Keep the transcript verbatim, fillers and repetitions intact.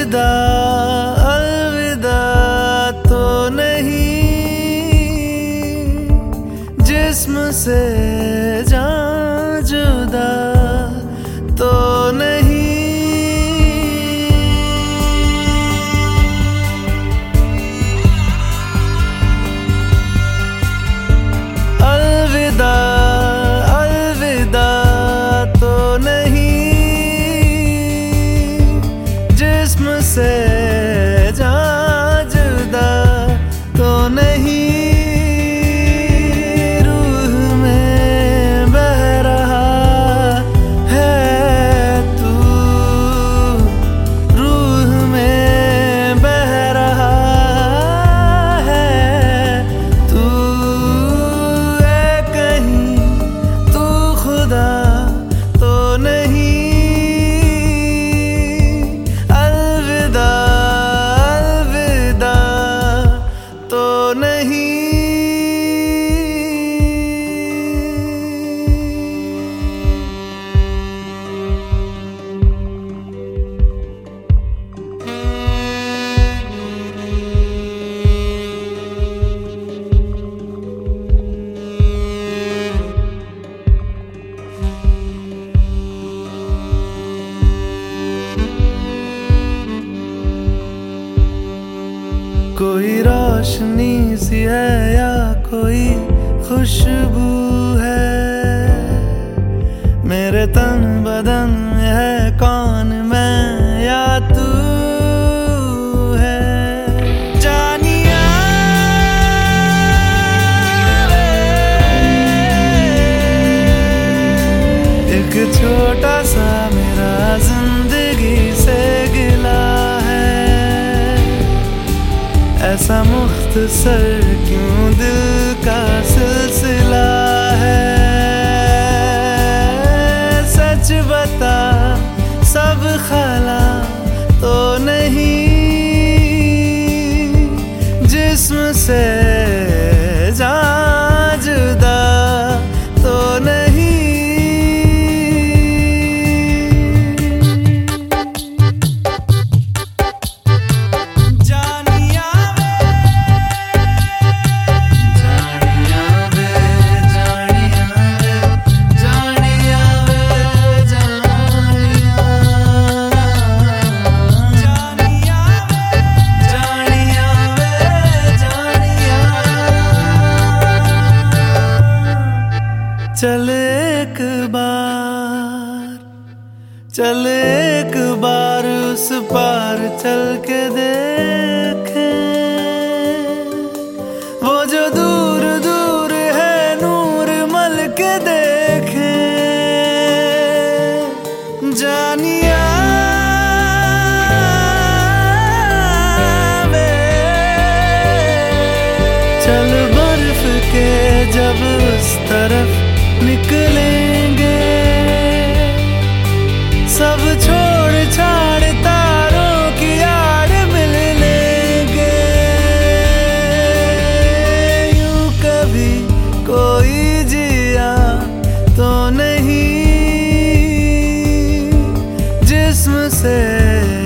अलविदा अलविदा तो नहीं, जिस्म से जान जुदा तो नहीं। अलविदा अलविदा तो नहीं, जिस्म से जान जुदा तो नहीं। रूह में बह रहा है तू, रूह में बह रहा है तू, ऐ कहीं तू खुदा तो नहीं। अलविदा अलविदा तो नहीं। कोई रोशनी सी है या कोई खुशबू है, मेरे तन बदन में है कौन, मैं या तू है। जानिया रे, एक छोटा सा मेरा जिंदगी से गिला है, ऐसा मुख्तसर क्यों दिल का सिलसिला है। सच बता सब खला तो नहीं, जिस्म से जान जुदा तो नहीं। चल एक बार, चल एक बार उस पार चल के देखें, वो जो दूर दूर है नूर मल के देखें। जानिया वे, चल बर्फ के जब उस तरफ निकलेंगे, सब छोड़ छाड़ तारों की आड़ मिल लेंगे। यूं कभी कोई जिया तो नहीं, जिस्म से